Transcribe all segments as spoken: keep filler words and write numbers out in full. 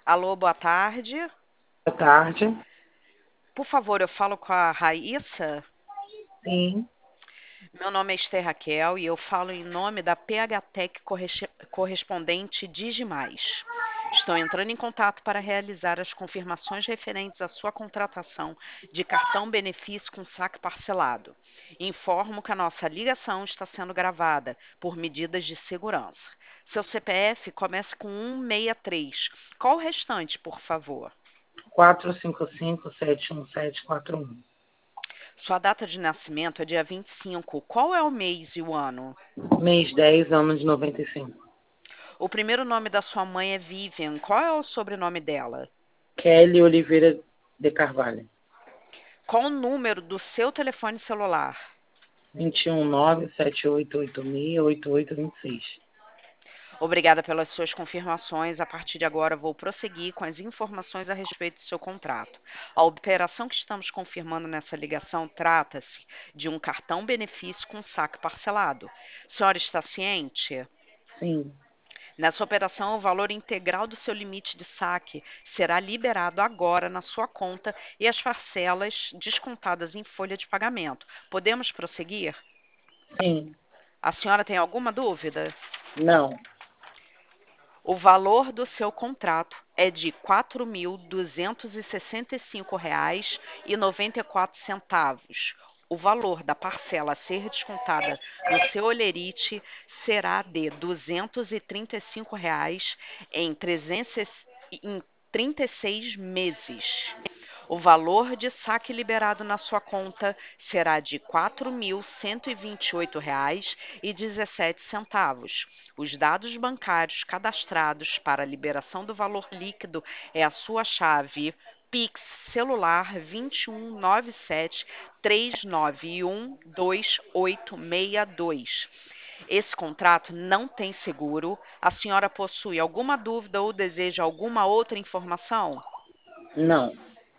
Alô, boa tarde. Boa tarde. Por favor, eu falo com a Raíssa. Sim, Meu nome é Esther Raquel e eu falo em nome da P H Tech corres- correspondente Digimais. Estou entrando em contato para realizar as confirmações referentes à sua contratação de cartão benefício com saque parcelado. Informo que a nossa ligação está sendo gravada por medidas de segurança. Seu C P F começa com cento e sessenta e três. Qual o restante, por favor? quatro cinco cinco, sete um sete quatro um. Sua data de nascimento é dia vinte e cinco. Qual é o mês e o ano? Mês dez, ano de noventa e cinco. O primeiro nome da sua mãe é Vivian. Qual é o sobrenome dela? Kelly Oliveira de Carvalho. Qual o número do seu telefone celular? vinte e um, nove, sete oito oito seis, oito oito dois seis. Obrigada pelas suas confirmações. A partir de agora, vou prosseguir com as informações a respeito do seu contrato. A operação que estamos confirmando nessa ligação trata-se de um cartão benefício com saque parcelado. A senhora está ciente? Sim, Nessa operação, o valor integral do seu limite de saque será liberado agora na sua conta e as parcelas descontadas em folha de pagamento. Podemos prosseguir? sim, A senhora tem alguma dúvida? não, O valor do seu contrato é de quatro mil duzentos e sessenta e cinco reais e noventa e quatro centavos. O valor da parcela a ser descontada no seu holerite será de duzentos e trinta e cinco reais em trezentos em trinta e seis meses. O valor de saque liberado na sua conta será de quatro mil cento e vinte e oito reais e dezessete centavos. Os dados bancários cadastrados para a liberação do valor líquido é a sua chave Pix celular vinte e um nove sete três nove um dois oito seis dois. Esse contrato não tem seguro. A senhora possui alguma dúvida ou deseja alguma outra informação? não.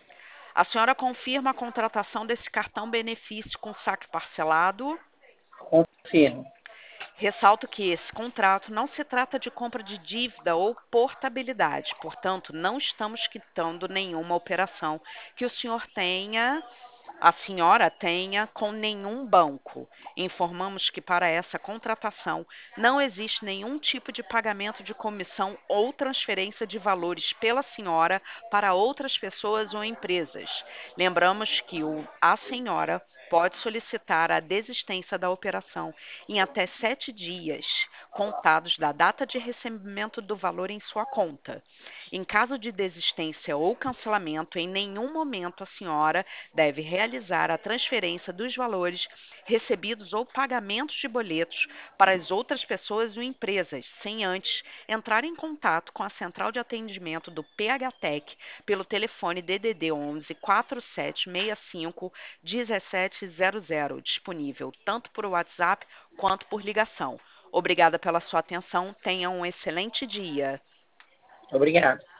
A senhora confirma a contratação desse cartão benefício com saque parcelado? Confirmo. Ressalto que esse contrato não se trata de compra de dívida ou portabilidade, portanto, não estamos quitando nenhuma operação que o senhor tenha, a senhora tenha com nenhum banco. Informamos que para essa contratação não existe nenhum tipo de pagamento de comissão ou transferência de valores pela senhora para outras pessoas ou empresas. Lembramos que o, a senhora pode solicitar a desistência da operação em até sete dias, contados da data de recebimento do valor em sua conta. Em caso de desistência ou cancelamento, em nenhum momento a senhora deve realizar a transferência dos valores recebidos ou pagamentos de boletos para as outras pessoas ou empresas, sem antes entrar em contato com a central de atendimento do P H Tech pelo telefone D D D onze quatro sete seis cinco um sete zero zero, disponível tanto por WhatsApp quanto por ligação. Obrigada pela sua atenção. Tenha um excelente dia. Obrigado.